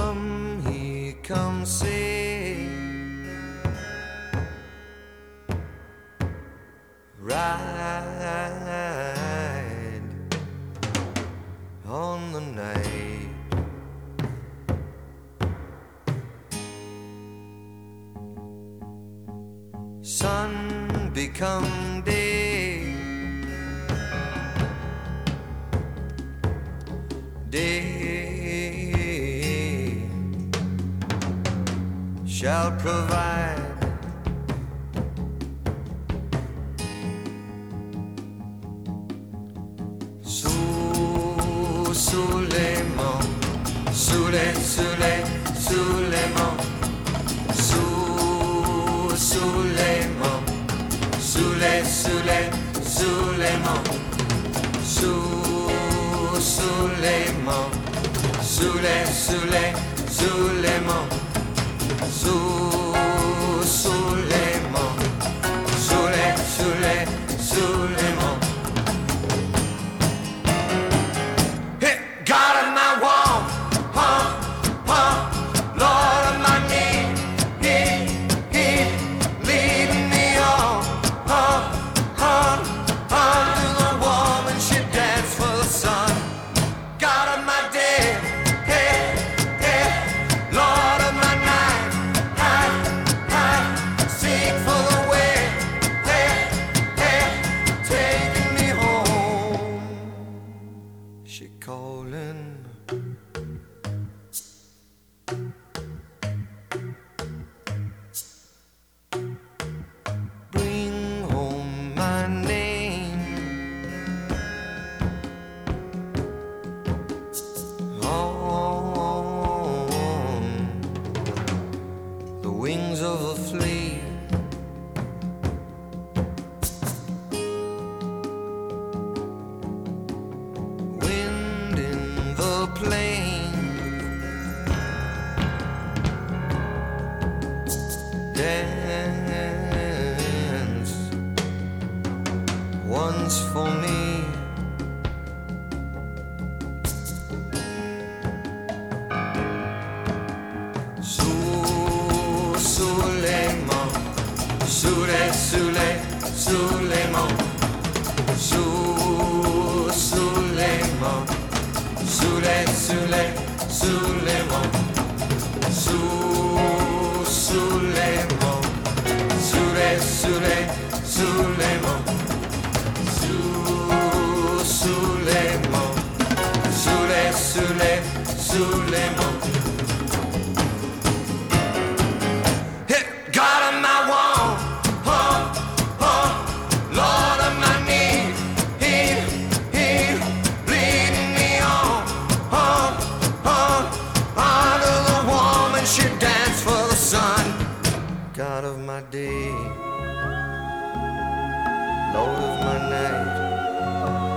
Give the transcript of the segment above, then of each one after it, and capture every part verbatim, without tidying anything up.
Come here, come see, ride on the night. Sun become day, day shall provide. Sous, sous les monts, sous les, sous les, sous les monts, sous, sous les monts, sous les, sous les, sous les monts, sous, sous les monts, sous les, sous les, sous les monts, sous, sous les monts, sous les, sous les, sous les monts. God of my wall, huh, huh, Lord of my need, he, he, leading me on, huh, huh, under the woman she danced for the sun. God of my day, hey, hey, Lord of my night, I, I seek for the way, hey, hey, taking me home. She calling. Bring home my name on the wings of a flea. Wind in the plain, dance once for me. Sous, sous les monts, sous les, sous les, sous les monts, sous, sous les monts, sous les, sous les, sous les monts, sous, sous les monts, sous les, sous les, sous les monts, sous, sous les monts, sous les, sous les, sous les monts. Hey, God of my wall, huh, huh, Lord of my need, he, he, leading me on, huh, huh, under the woman she danced for the sun. God of my day, Lord of my night,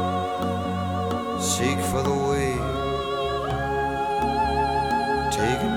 seek for the way, take